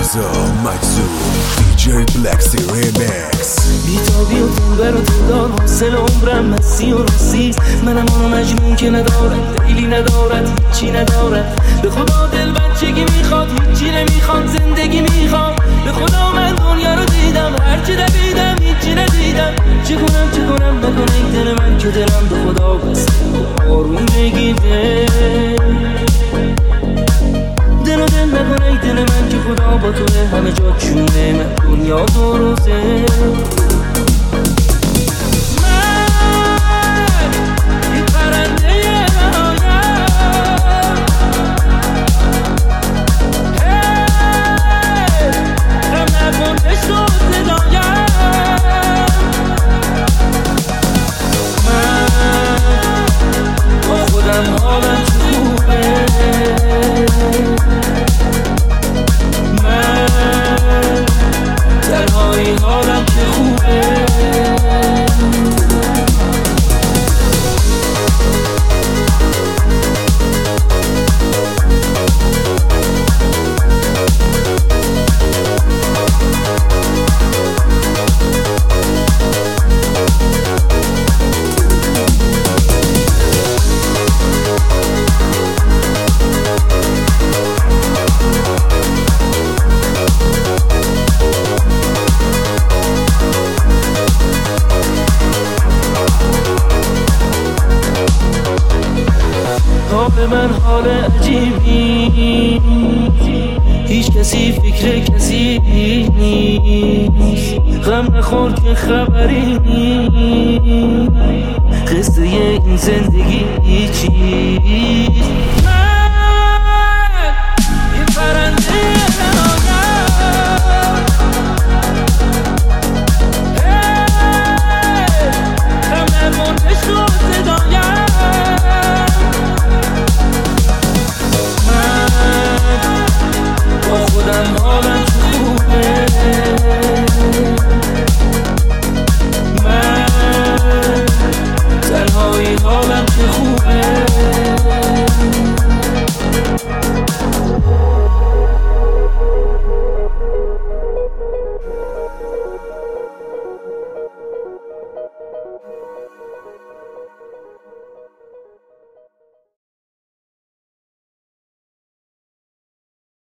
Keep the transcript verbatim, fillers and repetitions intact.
رضا مجذوب دی جی بلک سی ریمکس. بیتابی و تنبر و تندار حاصل عمرم مستی و راستی. منم آنو مجنون که ندارد دیلی ندارد هیچی ندارد. به خدا دل بچگی میخواد هیچی نمیخواد زندگی میخواد. به خدا من دنیا رو دیدم هرچی دویدم هیچی ندیدم. چه کنم چه کنم نکنه این دل من که دلم به خدا بسته آروم بگیده. دل و دل نکنه ای دل من که خدا با توه همه جا چونه من دنیا دو روزه. حال من حال عجیبی هیچ کسی فکر کسی نیست. غم نخور که خبری نیست قصه این زندگی چیست.